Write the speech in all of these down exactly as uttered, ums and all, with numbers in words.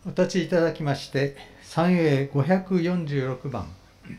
お立ちいただきまして、賛詠ごひゃくよんじゅうろくばん。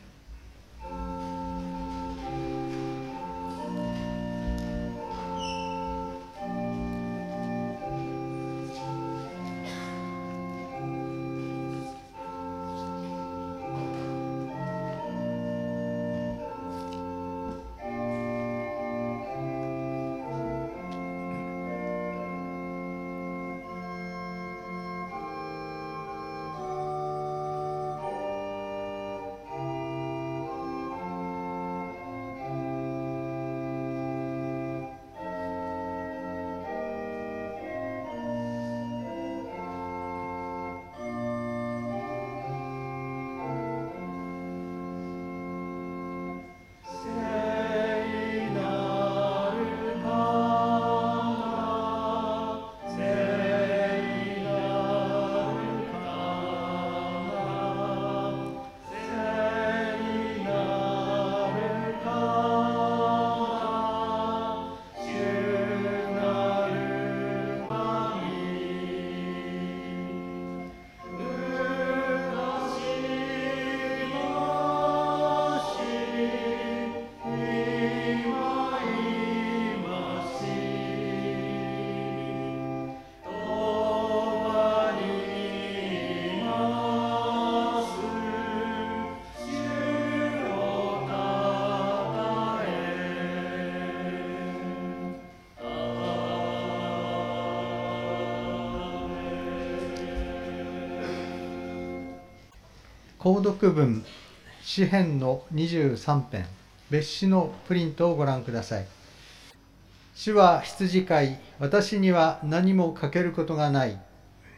購読文詩編のにじゅうさんぺん、別紙のプリントをご覧ください。主は羊飼い、私には何も欠けることがない。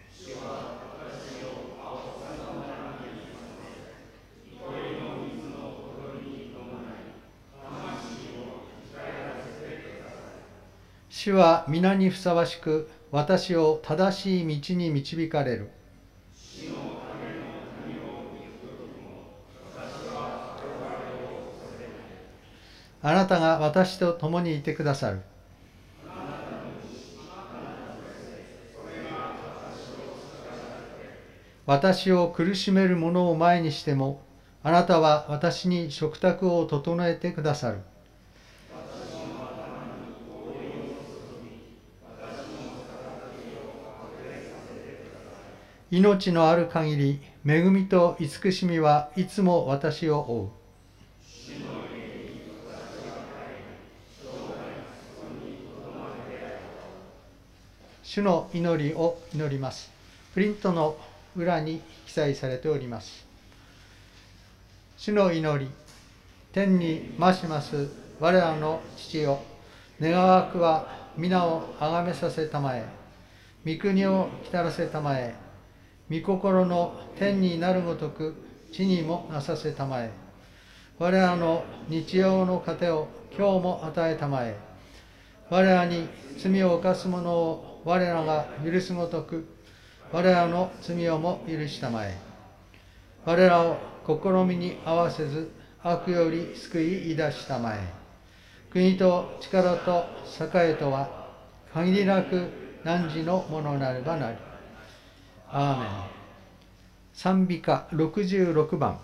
主は皆にふさわしく、私を正しい道に導かれる。あなたが私と共にいてくださる。私を苦しめる者を前にしても、あなたは私に食卓を整えてくださる。命のある限り、恵みと慈しみはいつも私を追う。主の祈りを祈ります。プリントの裏に記載されております。主の祈り、天に増します我らの父よ、願わくは皆をあがめさせたまえ、御国を来たらせたまえ、御心の天になるごとく地にもなさせたまえ、我らの日曜の糧を今日も与えたまえ、我らに罪を犯す者を我らが許すごとく、我らの罪をも許したまえ。我らを試みに合わせず、悪より救い出したまえ。国と力と栄とは、限りなく汝のものなればなり。アーメン。賛美歌ろくじゅうろくばん。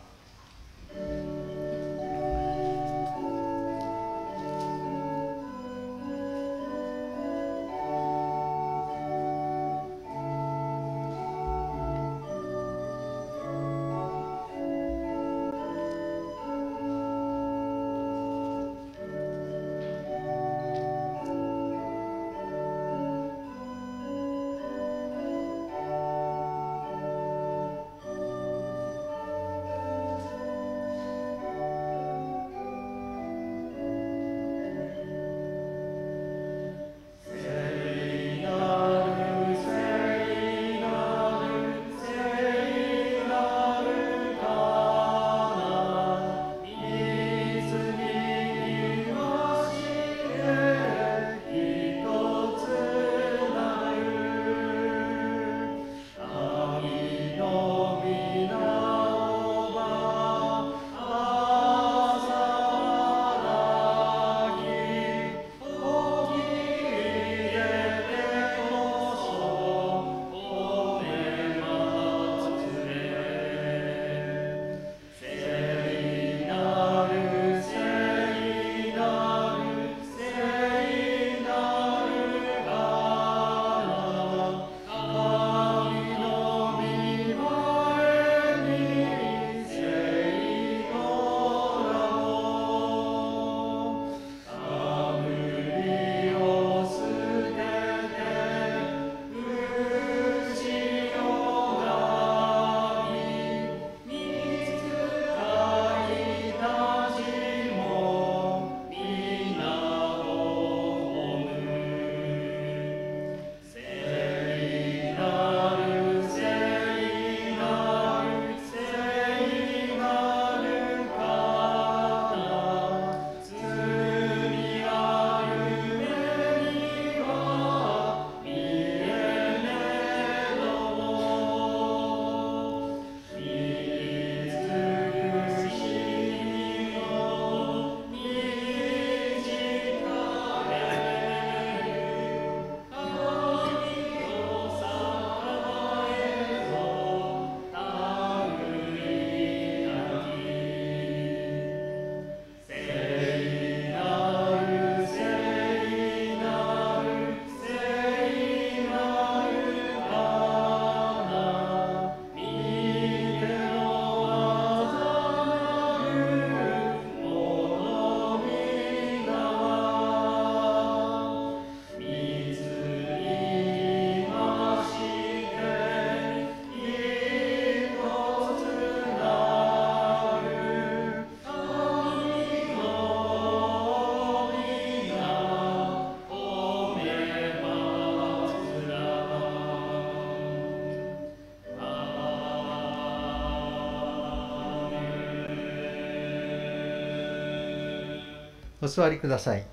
お座りください。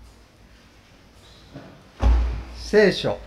聖書。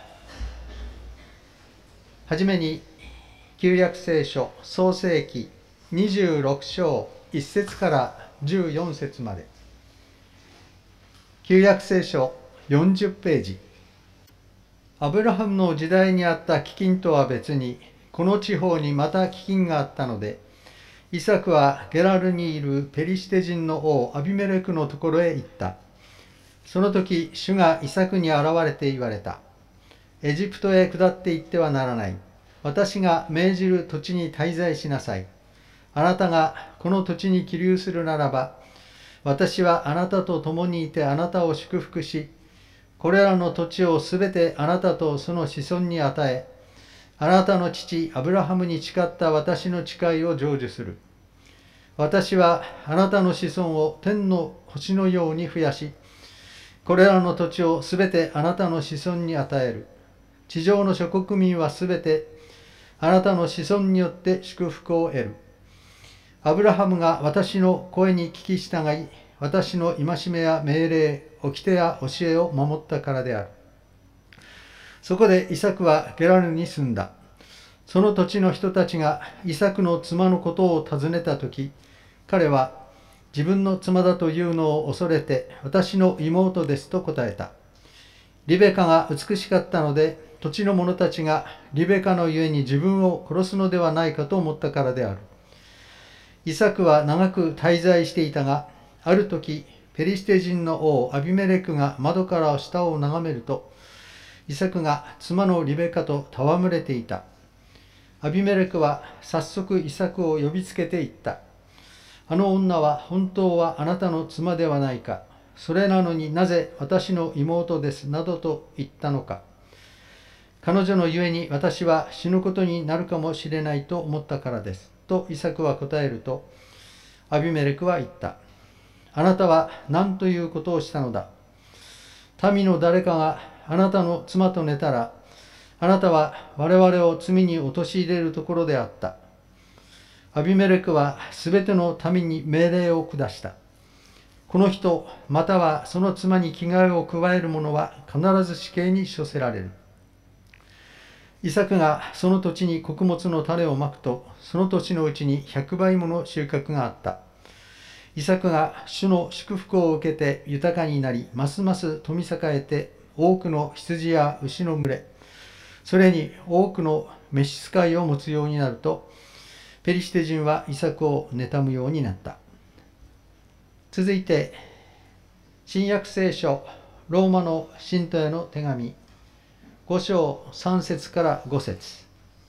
はじめに旧約聖書創世記にじゅうろく章いっ節からじゅうよん節まで。旧約聖書よんじゅうページ。アブラハムの時代にあった飢饉とは別に、この地方にまた飢饉があったので、イサクはゲラルにいるペリシテ人の王アビメレクのところへ行った。その時、主がイサクに現れて言われた。エジプトへ下って行ってはならない。私が命じる土地に滞在しなさい。あなたがこの土地に起立するならば、私はあなたと共にいてあなたを祝福し、これらの土地をすべてあなたとその子孫に与え、あなたの父アブラハムに誓った私の誓いを成就する。私はあなたの子孫を天の星のように増やし、これらの土地をすべてあなたの子孫に与える。地上の諸国民はすべてあなたの子孫によって祝福を得る。アブラハムが私の声に聞き従い、私の戒めや命令、掟や教えを守ったからである。そこでイサクはゲラルに住んだ。その土地の人たちがイサクの妻のことを尋ねたとき、彼は自分の妻だというのを恐れて、私の妹ですと答えた。リベカが美しかったので、土地の者たちがリベカのゆえに自分を殺すのではないかと思ったからである。イサクは長く滞在していたが、ある時、ペリシテ人の王アビメレクが窓から下を眺めると、イサクが妻のリベカと戯れていた。アビメレクは早速イサクを呼びつけて言った。あの女は本当はあなたの妻ではないか。それなのになぜ私の妹ですなどと言ったのか。彼女のゆえに私は死ぬことになるかもしれないと思ったからです。とイサクは答えると、アビメレクは言った。あなたは何ということをしたのだ。民の誰かがあなたの妻と寝たら、あなたは我々を罪に陥れるところであった。アビメレクはすべての民に命令を下した。この人、またはその妻に危害を加える者は必ず死刑に処せられる。イサクがその土地に穀物の種をまくと、その土地のうちに百倍もの収穫があった。イサクが主の祝福を受けて豊かになり、ますます富栄えて、多くの羊や牛の群れ、それに多くの召使いを持つようになると、ペリシテ人はイサクを妬むようになった。続いて、新約聖書、ローマの信徒への手紙、ご章さん節からご節。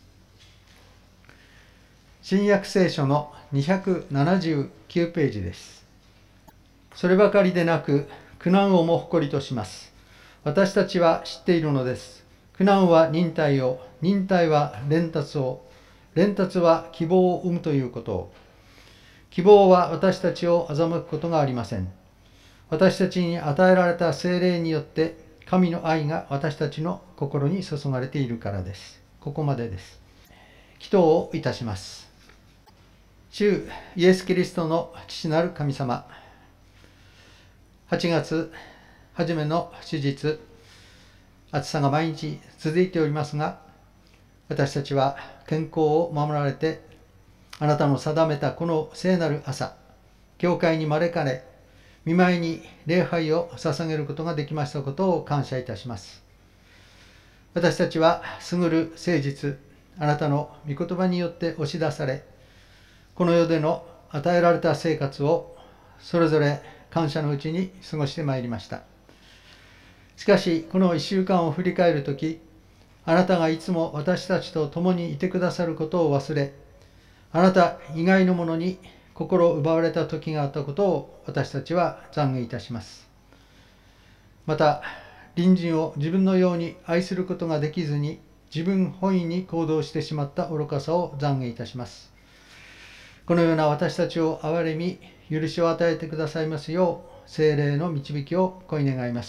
新約聖書のにひゃくななじゅうきゅうページです。そればかりでなく、苦難をも誇りとします。私たちは知っているのです。苦難は忍耐を、忍耐は連達を、連達は希望を生むということを。希望は私たちを欺くことがありません。私たちに与えられた聖霊によって、神の愛が私たちの心に注がれているからです。ここまでです。祈祷をいたします。主イエス・キリストの父なる神様、はちがつ初めの手術、暑さが毎日続いておりますが、私たちは健康を守られて、あなたの定めたこの聖なる朝、教会に招かれ、御前に礼拝を捧げることができましたことを感謝いたします。私たちは優る誠実、あなたの御言葉によって押し出され、この世での与えられた生活をそれぞれ感謝のうちに過ごしてまいりました。しかし、この一週間を振り返るとき、あなたがいつも私たちと共にいてくださることを忘れ、あなた以外のものに心を奪われた時があったことを私たちは懺悔いたします。また、隣人を自分のように愛することができずに、自分本位に行動してしまった愚かさを懺悔いたします。このような私たちを憐れみ、許しを与えてくださいますよう、聖霊の導きを乞い願います。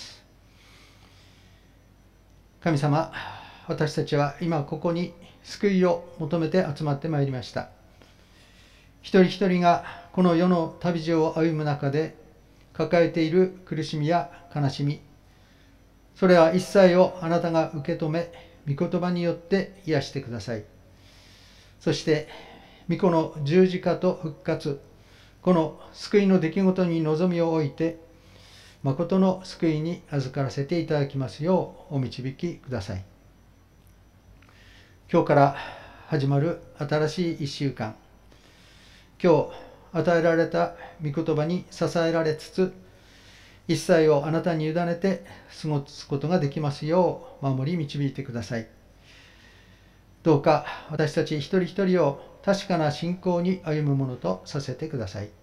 神様、私たちは今ここに救いを求めて集まってまいりました。一人一人がこの世の旅路を歩む中で、 抱えている苦しみや悲しみ、それは一切をあなたが受け止め、御言葉によって癒してください。そして、御子の十字架と復活、この救いの出来事に望みを置いて、誠の救いに預からせていただきますようお導きください。今日から始まる新しい一週間、今日与えられた御言葉に支えられつつ、一切をあなたに委ねて過ごすことができますよう守り導いてください。どうか私たち一人一人を確かな信仰に歩むものとさせてください。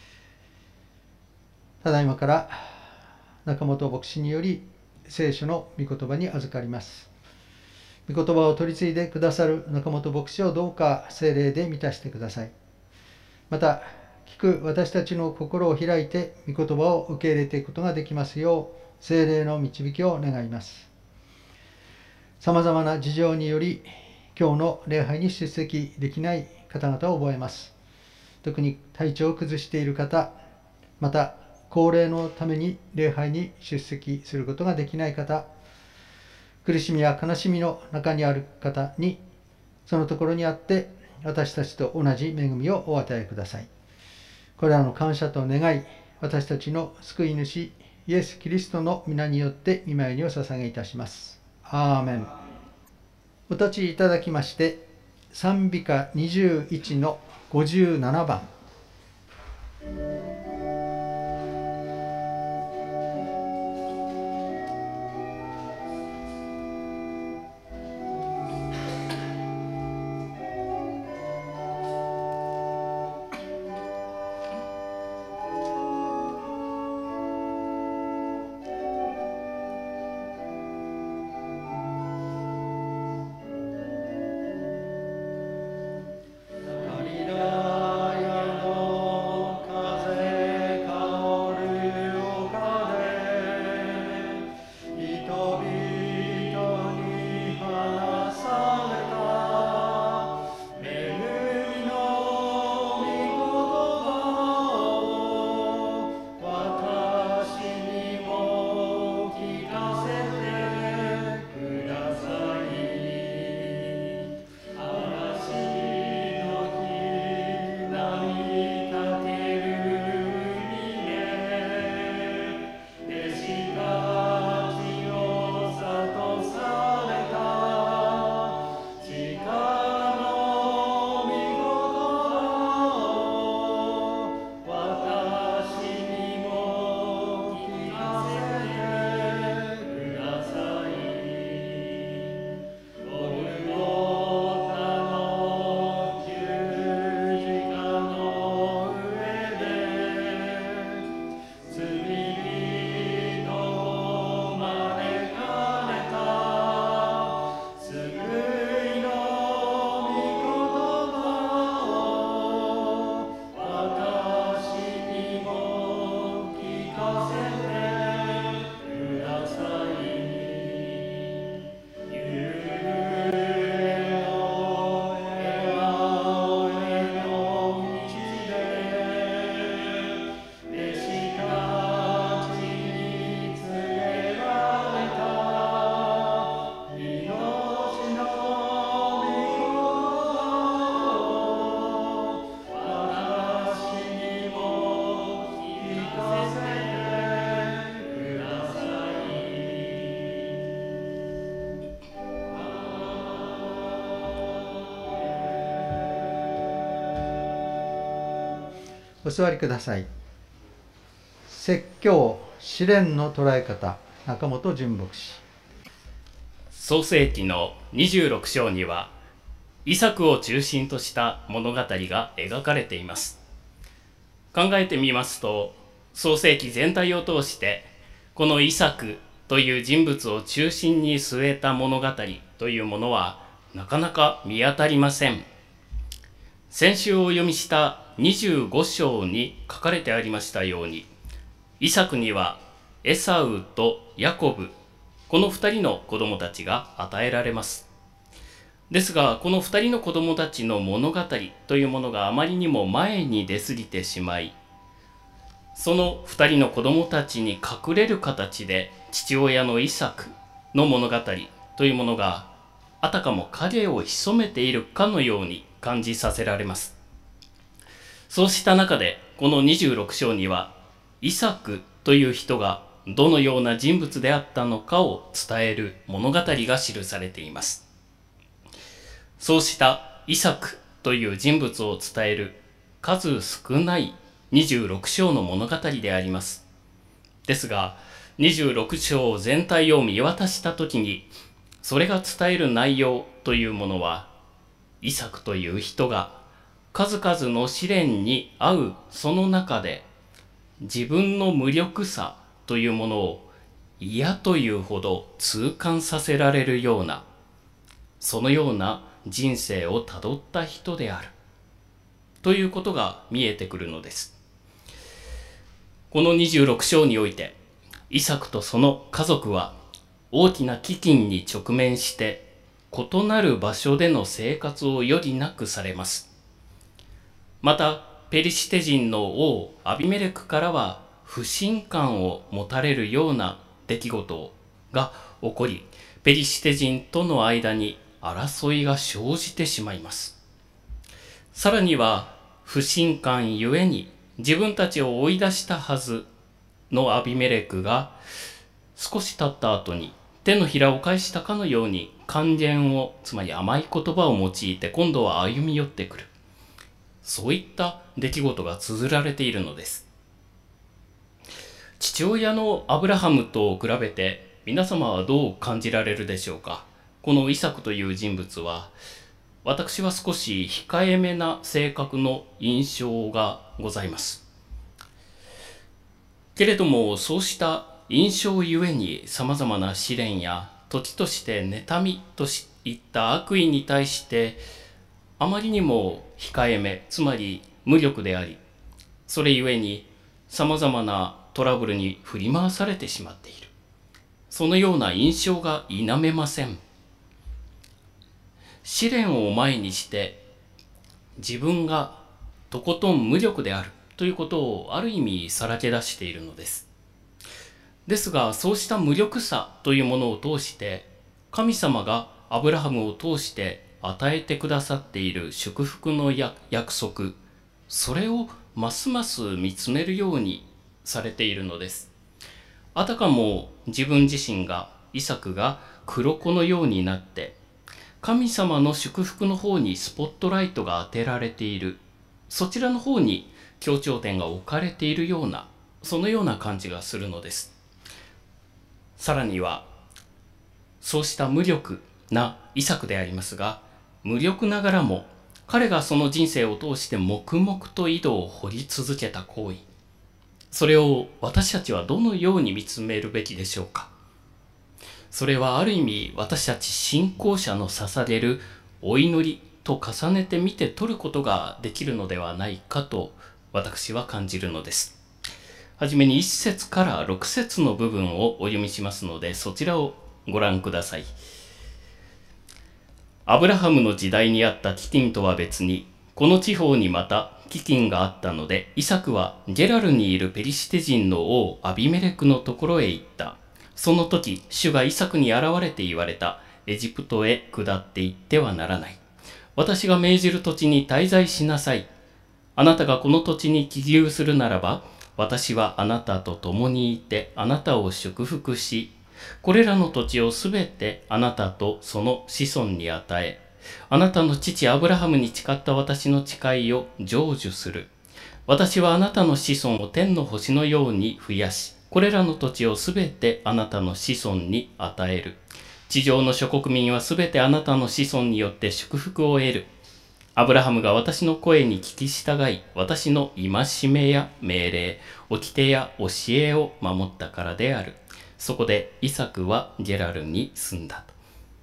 ただいまから中本牧師により聖書の御言葉に預かります。御言葉を取り継いでくださる中本牧師をどうか聖霊で満たしてください。また聞く私たちの心を開いて御言葉を受け入れていくことができますよう聖霊の導きを願います。さまざまな事情により今日の礼拝に出席できない方々を覚えます。特に体調を崩している方、また高齢のために礼拝に出席することができない方、苦しみや悲しみの中にある方に、そのところにあって私たちと同じ恵みをお与えください。これらの感謝と願い、私たちの救い主イエス・キリストの皆によって御前にお捧げいたします。アーメン。お立ちいただきまして、賛美歌にじゅういちのごじゅうななばん。お座りください。説教試練の捉え方、中本純牧師。 創世記のにじゅうろく章にはイサクを中心とした物語が描かれています。考えてみますと、創世記全体を通してこのイサクという人物を中心に据えた物語というものはなかなか見当たりません。先週お読みしたにじゅうご章に書かれてありましたように、イサクにはエサウとヤコブ、この二人の子供たちが与えられます。ですが、この二人の子供たちの物語というものがあまりにも前に出過ぎてしまい、 その二人の子供たちに隠れる形で父親のイサクの物語というものがあたかも影を潜めているかのように感じさせられます。そうした中でこのにじゅうろく章にはイサクという人がどのような人物であったのかを伝える物語が記されています。そうしたイサクという人物を伝える数少ないにじゅうろく章の物語であります。ですが、にじゅうろく章全体を見渡したときに、それが伝える内容というものは、イサクという人が数々の試練に遭うその中で、自分の無力さというものを嫌というほど痛感させられるような、そのような人生をたどった人であるということが見えてくるのです。このにじゅうろく章において、イサクとその家族は大きな飢饉に直面して異なる場所での生活を余儀なくされます。またペリシテ人の王アビメレクからは不信感を持たれるような出来事が起こり、ペリシテ人との間に争いが生じてしまいます。さらには不信感ゆえに自分たちを追い出したはずのアビメレクが少し経った後に手のひらを返したかのように諫言を、つまり甘い言葉を用いて今度は歩み寄ってくる、そういった出来事が綴られているのです。父親のアブラハムと比べて皆様はどう感じられるでしょうか。このイサクという人物は、私は少し控えめな性格の印象がございます。けれども、そうした印象ゆえに様々な試練や時として妬みといった悪意に対してあまりにも控えめ、つまり無力であり、それゆえに様々なトラブルに振り回されてしまっている、そのような印象が否めません。試練を前にして自分がとことん無力であるということをある意味さらけ出しているのです。ですが、そうした無力さというものを通して神様がアブラハムを通して与えてくださっている祝福の約束、それをますます見つめるようにされているのです。あたかも自分自身が、イサクが黒子のようになって神様の祝福の方にスポットライトが当てられている、そちらの方に強調点が置かれているような、そのような感じがするのです。さらには、そうした無力なイサクでありますが、無力ながらも彼がその人生を通して黙々と井戸を掘り続けた行為、それを私たちはどのように見つめるべきでしょうか。それはある意味、私たち信仰者の捧げるお祈りと重ねて見て取ることができるのではないかと私は感じるのです。はじめにいち節からろく節の部分をお読みしますので、そちらをご覧ください。アブラハムの時代にあった飢饉とは別に、この地方にまた飢饉があったので、イサクはゲラルにいるペリシテ人の王アビメレクのところへ行った。その時、主がイサクに現れて言われた。エジプトへ下って行ってはならない。私が命じる土地に滞在しなさい。あなたがこの土地に起牛するならば、私はあなたと共にいてあなたを祝福し、これらの土地をすべてあなたとその子孫に与え、あなたの父アブラハムに誓った私の誓いを成就する。私はあなたの子孫を天の星のように増やし、これらの土地をすべてあなたの子孫に与える。地上の諸国民はすべてあなたの子孫によって祝福を得る。アブラハムが私の声に聞き従い、私の戒めや命令、掟や教えを守ったからである。そこでイサクはゲラルに住んだと。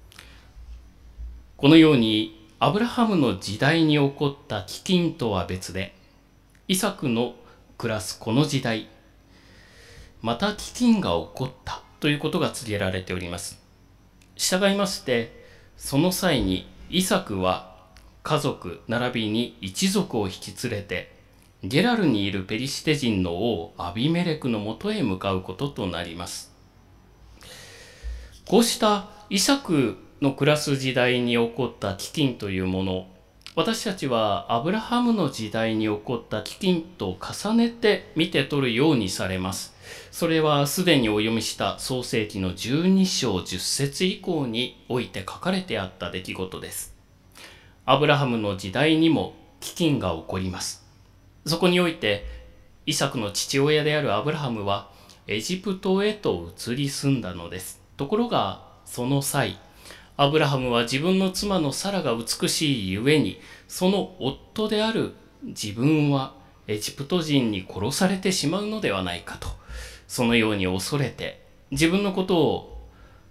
このようにアブラハムの時代に起こった飢饉とは別で、イサクの暮らすこの時代、また飢饉が起こったということが告げられております。従いまして、その際にイサクは家族並びに一族を引き連れてゲラルにいるペリシテ人の王アビメレクのもとへ向かうこととなります。こうしたイサクの暮らす時代に起こった飢饉というもの、私たちはアブラハムの時代に起こった飢饉と重ねて見て取るようにされます。それはすでにお読みした創世記のじゅうに章じゅっ節以降において書かれてあった出来事です。アブラハムの時代にも飢饉が起こります。そこにおいてイサクの父親であるアブラハムはエジプトへと移り住んだのです。ところがその際、アブラハムは自分の妻のサラが美しいゆえに、その夫である自分はエジプト人に殺されてしまうのではないかと、そのように恐れて自分のことを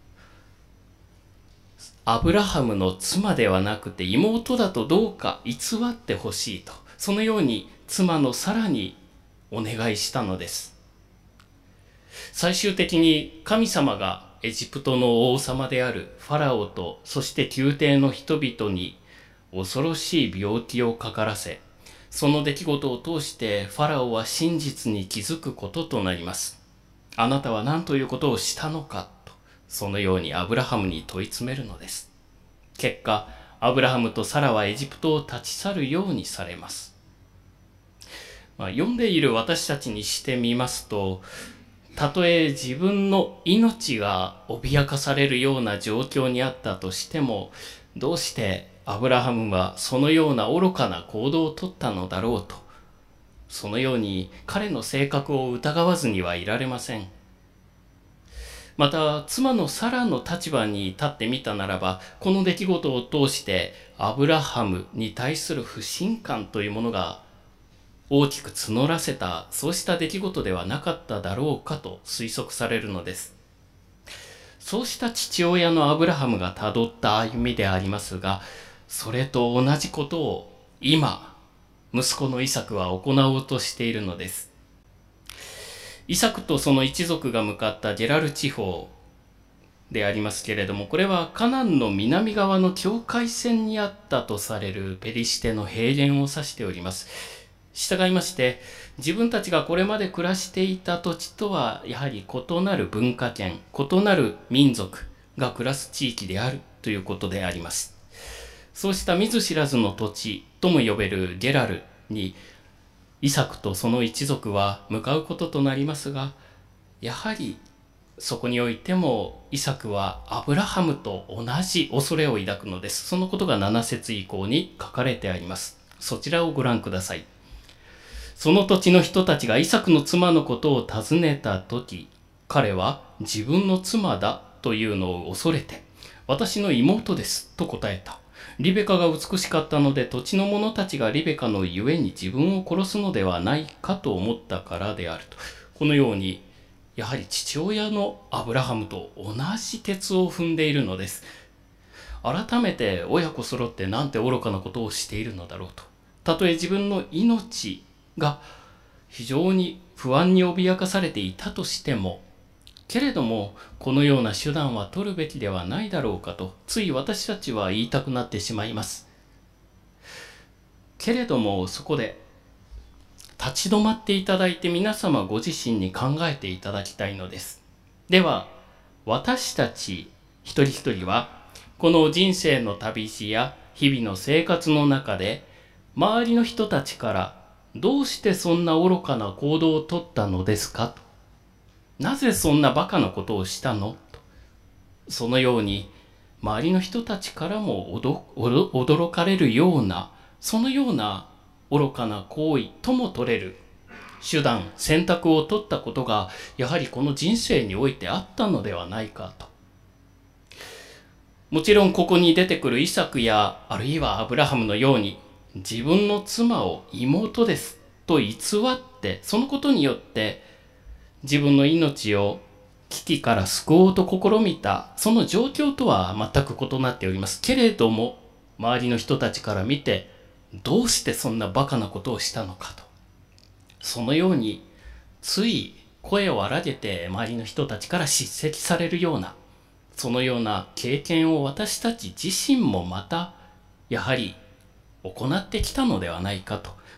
アブラハムの妻ではなくて妹だとどうか偽ってほしいと、そのように妻のサラにお願いしたのです。最終的に神様がエジプトの王様であるファラオと、そして宮廷の人々に恐ろしい病気をかからせ、その出来事を通してファラオは真実に気づくこととなります。あなたは何ということをしたのかと、そのようにアブラハムに問い詰めるのです。結果、アブラハムとサラはエジプトを立ち去るようにされます。まあ、読んでいる私たちにしてみますと、たとえ自分の命が脅かされるような状況にあったとしても、どうしてアブラハムはそのような愚かな行動をとったのだろうと、そのように彼の性格を疑わずにはいられません。また妻のサラの立場に立ってみたならば、この出来事を通してアブラハムに対する不信感というものが大きく募らせた、そうした出来事ではなかっただろうかと推測されるのです。そうした父親のアブラハムがたどった歩みでありますが、それと同じことを今息子のイサクは行おうとしているのです。イサクとその一族が向かったゲラル地方でありますけれども、これはカナンの南側の境界線にあったとされるペリシテの平原を指しております。従いまして、自分たちがこれまで暮らしていた土地とはやはり異なる文化圏、異なる民族が暮らす地域であるということであります。そうした見ず知らずの土地とも呼べるゲラルにイサクとその一族は向かうこととなりますが、やはりそこにおいてもイサクはアブラハムと同じ恐れを抱くのです。そのことがなな節以降に書かれてあります。そちらをご覧ください。その土地の人たちがイサクの妻のことを尋ねたとき、彼は自分の妻だというのを恐れて、私の妹ですと答えた。リベカが美しかったので、土地の者たちがリベカのゆえに自分を殺すのではないかと思ったからであると。このように、やはり父親のアブラハムと同じ轍を踏んでいるのです。改めて親子揃ってなんて愚かなことをしているのだろうと。たとえ自分の命が非常に不安に脅かされていたとしても、けれどもこのような手段は取るべきではないだろうかと、つい私たちは言いたくなってしまいます。けれどもそこで立ち止まっていただいて、皆様ご自身に考えていただきたいのです。では私たち一人一人はこの人生の旅路や日々の生活の中で、周りの人たちからどうしてそんな愚かな行動をとったのですかと、なぜそんなバカなことをしたのと、そのように周りの人たちからも驚かれるような、そのような愚かな行為とも取れる手段、選択を取ったことがやはりこの人生においてあったのではないかと。もちろんここに出てくるイサクやあるいはアブラハムのように、自分の妻を妹ですと偽って、そのことによって自分の命を危機から救おうと試みた、その状況とは全く異なっております。けれども周りの人たちから見て、どうしてそんなバカなことをしたのかと、そのようについ声を荒げて周りの人たちから叱責されるような、そのような経験を私たち自身もまたやはり行ってきたのではないかと、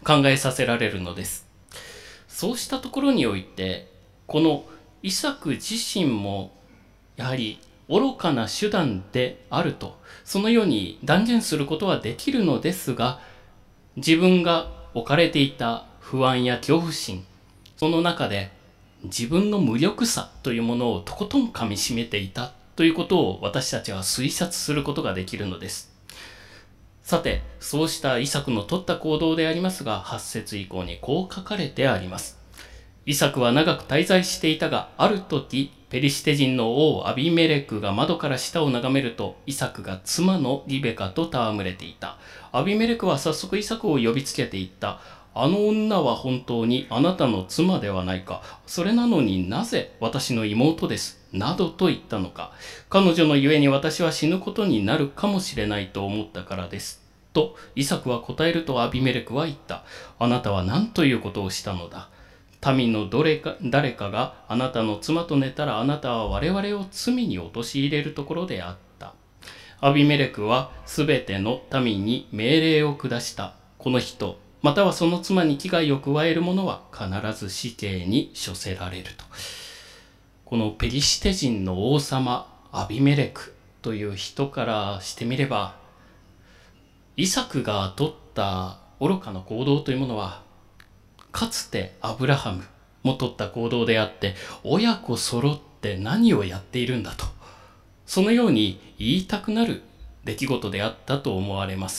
考えさせられるのです。そうしたところにおいて、このイサク自身もやはり愚かな手段であると、そのように断言することはできるのですが、自分が置かれていた不安や恐怖心、その中で自分の無力さというものをとことん噛みしめていたということを私たちは推察することができるのです。さて、そうしたイサクの取った行動でありますが、はち節以降にこう書かれてあります。イサクは長く滞在していたが、ある時、ペリシテ人の王アビメレクが窓から下を眺めると、イサクが妻のリベカと戯れていた。アビメレクは早速イサクを呼びつけていった。あの女は本当にあなたの妻ではないか。それなのになぜ私の妹です。などと言ったのか。彼女のゆえに私は死ぬことになるかもしれないと思ったからです。と、イサクは答えるとアビメレクは言った。あなたは何ということをしたのだ。民のどれか誰かがあなたの妻と寝たらあなたは我々を罪に陥れるところであった。アビメレクはすべての民に命令を下した。この人、またはその妻に危害を加える者は必ず死刑に処せられると。このペリシテ人の王様アビメレクという人からしてみれば、イサクが取った愚かな行動というものは、かつてアブラハムも取った行動であって、親子揃って何をやっているんだと、そのように言いたくなる出来事であったと思われます。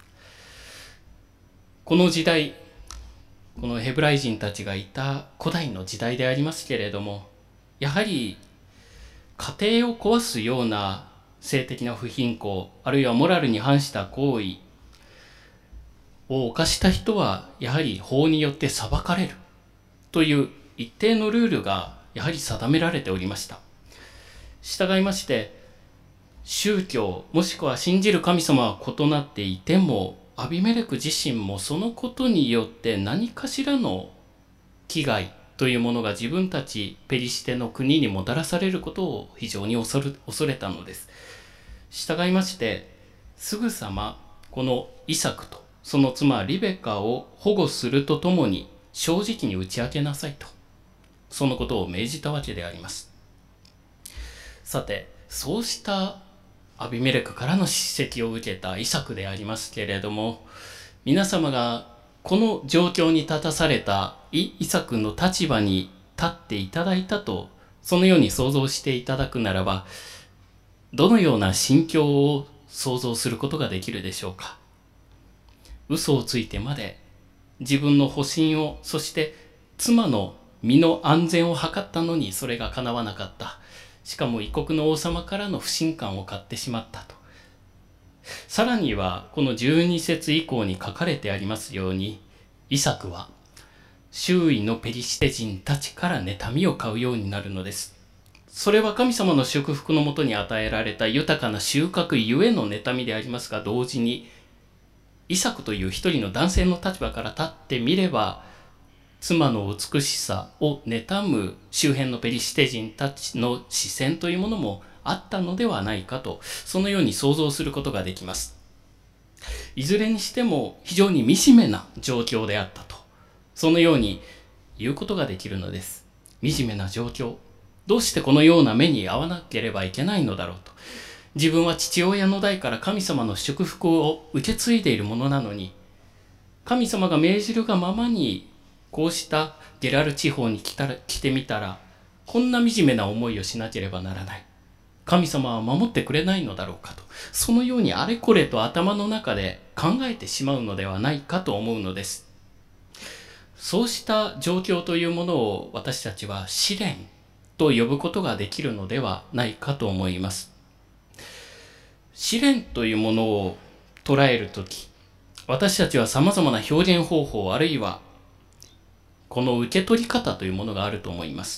この時代、このヘブライ人たちがいた古代の時代でありますけれども、やはり家庭を壊すような性的な不貧困、あるいはモラルに反した行為を犯した人はやはり法によって裁かれるという一定のルールがやはり定められておりました。従いまして、宗教もしくは信じる神様は異なっていても、アビメレク自身もそのことによって何かしらの危害というものが自分たちペリシテの国にもたらされることを非常に恐れ、恐れたのです。従いまして、すぐさまこのイサクとその妻リベカを保護するとともに正直に打ち明けなさいと、そのことを命じたわけであります。さて、そうしたアビメレクからの叱責を受けたイサクでありますけれども、皆様がこの状況に立たされたイサクの立場に立っていただいたと、そのように想像していただくならば、どのような心境を想像することができるでしょうか。嘘をついてまで自分の保身を、そして妻の身の安全を図ったのにそれが叶わなかった。しかも異国の王様からの不信感を買ってしまったと。さらにはこのじゅうに節以降に書かれてありますように、イサクは周囲のペリシテ人たちから妬みを買うようになるのです。それは神様の祝福のもとに与えられた豊かな収穫ゆえの妬みでありますが、同時にイサクという一人の男性の立場から立ってみれば、妻の美しさを妬む周辺のペリシテ人たちの視線というものもあったのではないかと、そのように想像することができます。いずれにしても非常に惨めな状況であったと、そのように言うことができるのです。惨めな状況、どうしてこのような目に遭わなければいけないのだろうと。自分は父親の代から神様の祝福を受け継いでいるものなのに、神様が命じるがままにこうしたゲラル地方に来たら来てみたら、こんな惨めな思いをしなければならない。神様は守ってくれないのだろうかと、そのようにあれこれと頭の中で考えてしまうのではないかと思うのです。そうした状況というものを私たちは試練と呼ぶことができるのではないかと思います。試練というものを捉えるとき、私たちは様々な表現方法、あるいはこの受け取り方というものがあると思います。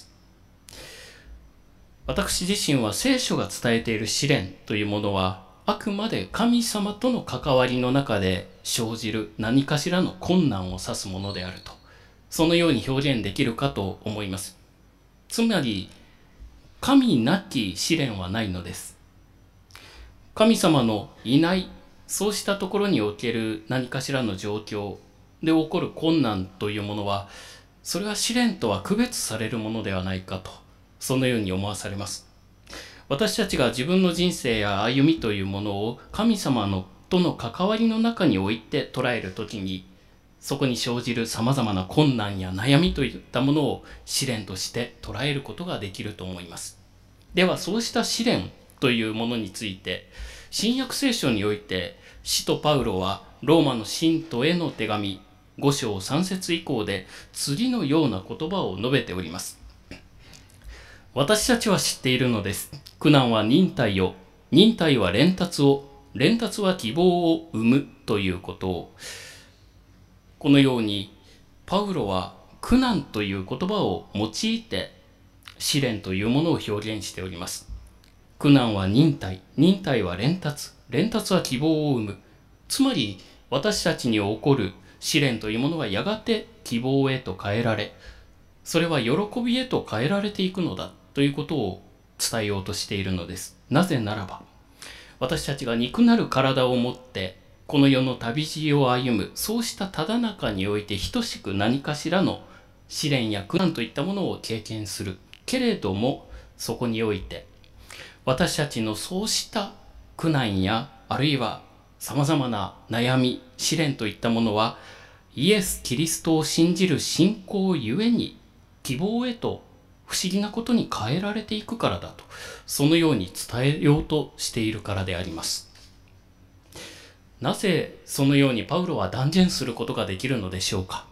私自身は聖書が伝えている試練というものは、あくまで神様との関わりの中で生じる何かしらの困難を指すものであると、そのように表現できるかと思います。つまり、神なき試練はないのです。神様のいない、そうしたところにおける何かしらの状況で起こる困難というものは、それは試練とは区別されるものではないかと、そのように思わされます。私たちが自分の人生や歩みというものを神様のとの関わりの中において捉えるときに、そこに生じるさまざまな困難や悩みといったものを試練として捉えることができると思います。では、そうした試練というものについて、新約聖書において使徒パウロはローマの信徒への手紙ご章さん節以降で次のような言葉を述べております。私たちは知っているのです。苦難は忍耐を、忍耐は連達を、連達は希望を生むということを。このようにパウロは苦難という言葉を用いて試練というものを表現しております。苦難は忍耐、忍耐は連達、連達は希望を生む。つまり私たちに起こる試練というものはやがて希望へと変えられ、それは喜びへと変えられていくのだということを伝えようとしているのです。なぜならば、私たちが肉なる体を持ってこの世の旅路を歩む、そうしたただ中において等しく何かしらの試練や苦難といったものを経験するけれども、そこにおいて私たちのそうした苦難やあるいはさまざまな悩み、試練といったものはイエス・キリストを信じる信仰ゆえに希望へと不思議なことに変えられていくからだと、そのように伝えようとしているからであります。なぜそのようにパウロは断言することができるのでしょうか。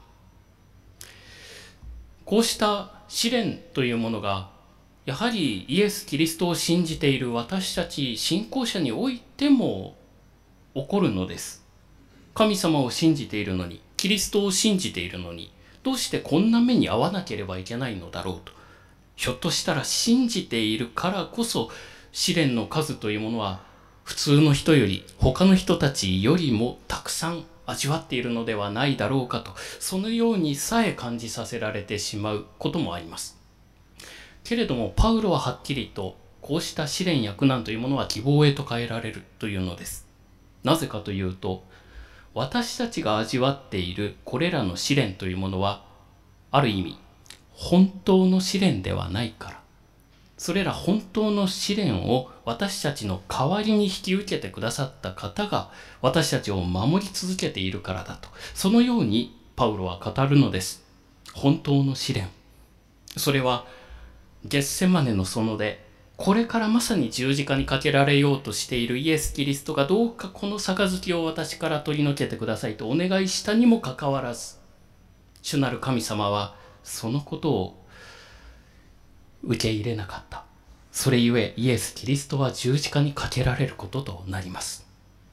こうした試練というものがやはりイエス・キリストを信じている私たち信仰者においても起こるのです。神様を信じているのに、キリストを信じているのに、どうしてこんな目に遭わなければいけないのだろうと。ひょっとしたら信じているからこそ試練の数というものは普通の人より、他の人たちよりもたくさん味わっているのではないだろうかと、そのようにさえ感じさせられてしまうこともあります。けれどもパウロははっきりとこうした試練や苦難というものは希望へと変えられるというのです。なぜかというと、私たちが味わっているこれらの試練というものはある意味本当の試練ではないから。それら本当の試練を私たちの代わりに引き受けてくださった方が私たちを守り続けているからだと、そのようにパウロは語るのです。本当の試練、それはゲッセマネの園でこれからまさに十字架にかけられようとしているイエス・キリストがどうかこの杯を私から取り除けてくださいとお願いしたにもかかわらず、主なる神様はそのことを受け入れなかった。それゆえイエス・キリストは十字架にかけられることとなります。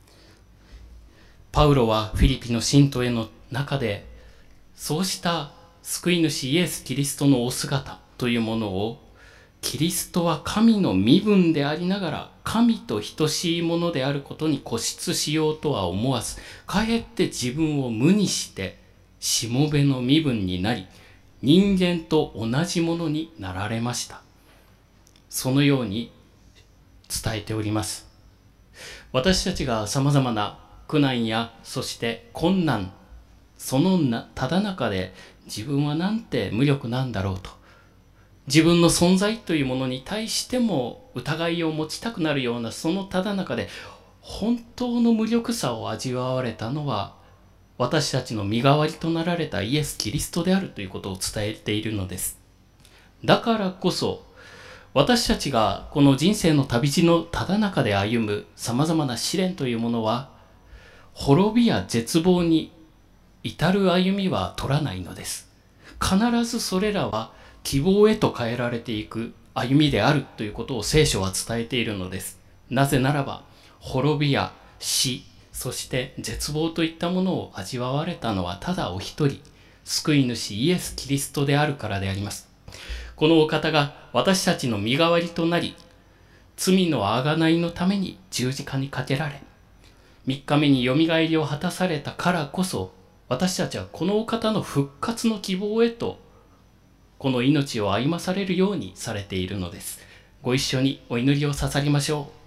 パウロはフィリピの信徒への中でそうした救い主イエス・キリストのお姿というものを、キリストは神の身分でありながら神と等しいものであることに固執しようとは思わず、かえって自分を無にしてしもべの身分になり、人間と同じものになられました。そのように伝えております。私たちがさまざまな苦難やそして困難、そのただ中で自分はなんて無力なんだろうと、自分の存在というものに対しても疑いを持ちたくなるようなそのただ中で本当の無力さを味わわれたのは私たちの身代わりとなられたイエス・キリストであるということを伝えているのです。だからこそ私たちがこの人生の旅路のただ中で歩むさまざまな試練というものは滅びや絶望に至る歩みは取らないのです。必ずそれらは希望へと変えられていく歩みであるということを聖書は伝えているのです。なぜならば滅びや死、そして絶望といったものを味わわれたのはただお一人、救い主イエス・キリストであるからであります。このお方が私たちの身代わりとなり、罪の贖いのために十字架にかけられ、みっかめによみがえりを果たされたからこそ、私たちはこのお方の復活の希望へとこの命を歩まされるようにされているのです。ご一緒にお祈りを捧げましょう。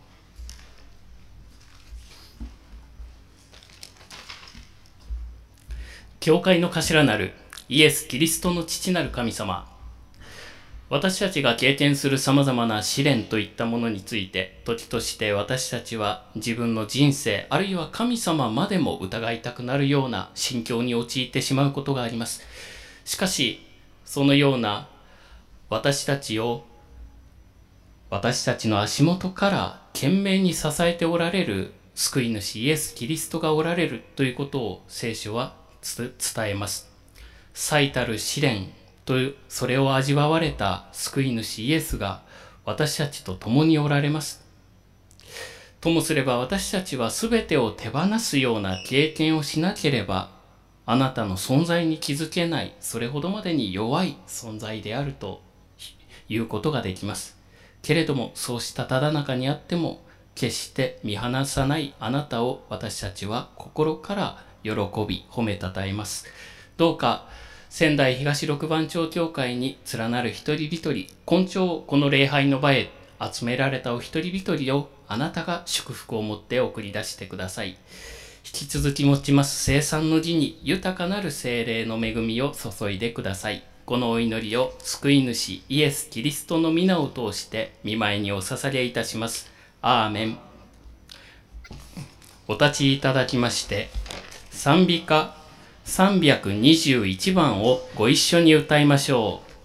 教会の頭なるイエス・キリストの父なる神様、私たちが経験するさまざまな試練といったものについて、時として私たちは自分の人生、あるいは神様までも疑いたくなるような心境に陥ってしまうことがあります。しかし、そのような私たちを、私たちの足元から懸命に支えておられる救い主イエス・キリストがおられるということを聖書は伝えます。最たる試練とそれを味わわれた救い主イエスが私たちと共におられます。ともすれば私たちはすべてを手放すような経験をしなければ、あなたの存在に気づけない、それほどまでに弱い存在であるということができます。けれども、そうしたただ中にあっても、決して見放さないあなたを私たちは心から喜び褒めたたえます。どうか仙台東六番町教会に連なる一人一人、今朝この礼拝の場へ集められたお一人一人をあなたが祝福を持って送り出してください。引き続き持ちます聖餐の儀に豊かなる聖霊の恵みを注いでください。このお祈りを救い主イエス・キリストの皆を通して御前にお捧げいたします。アーメン。お立ちいただきまして、賛美歌さんびゃくにじゅういちばんをご一緒に歌いましょう。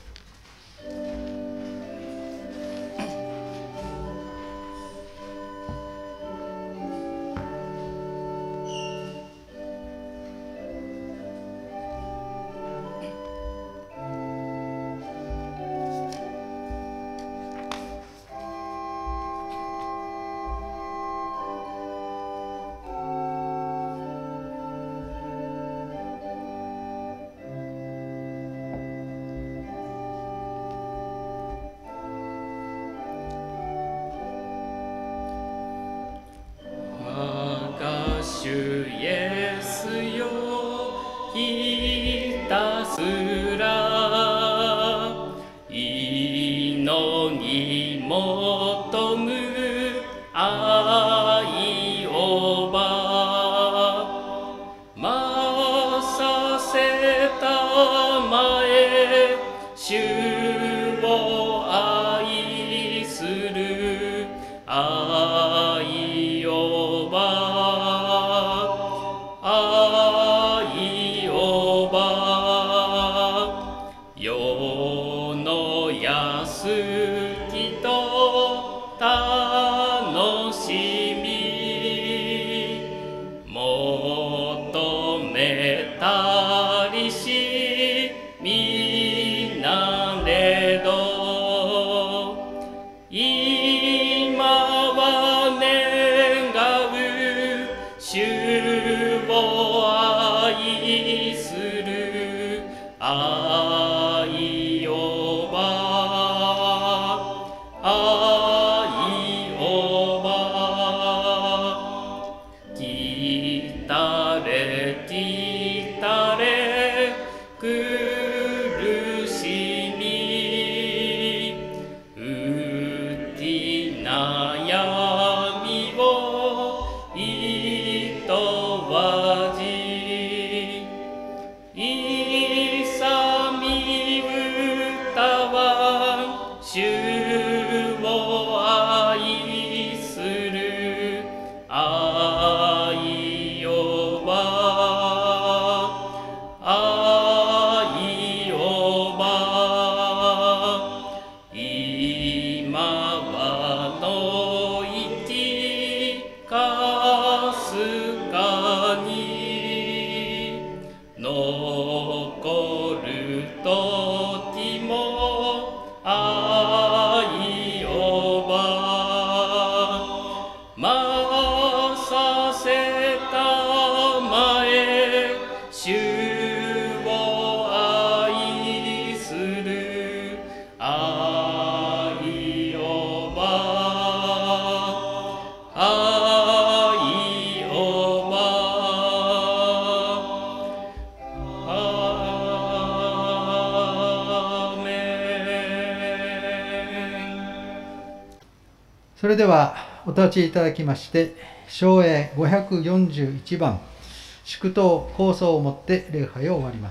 それではお立ちいただきまして、唱詠ごひゃくよんじゅういちばん、 祝祷放送をもって礼拝を終わります。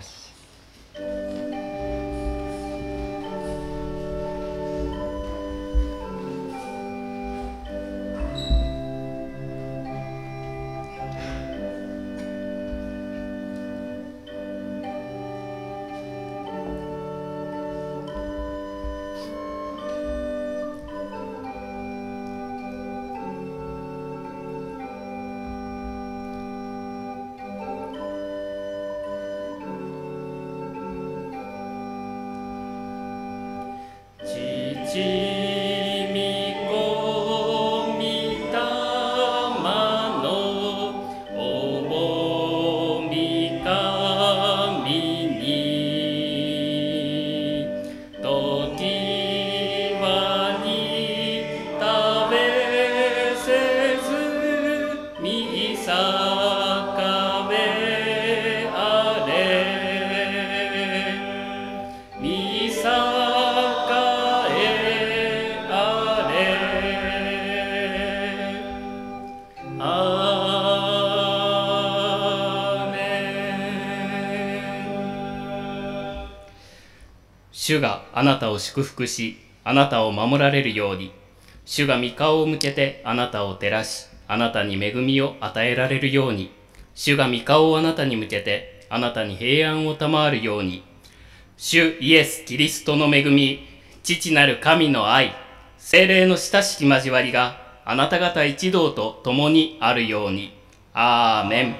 主があなたを祝福し、あなたを守られるように。主が御顔を向けてあなたを照らし、あなたに恵みを与えられるように。主が御顔をあなたに向けてあなたに平安を賜るように。主イエス・キリストの恵み、父なる神の愛、聖霊の親しき交わりがあなた方一同と共にあるように。アーメン。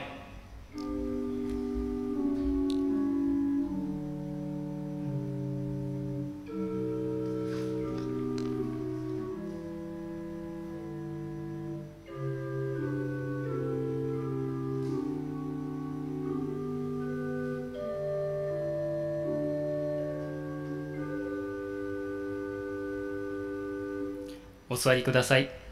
お座りください。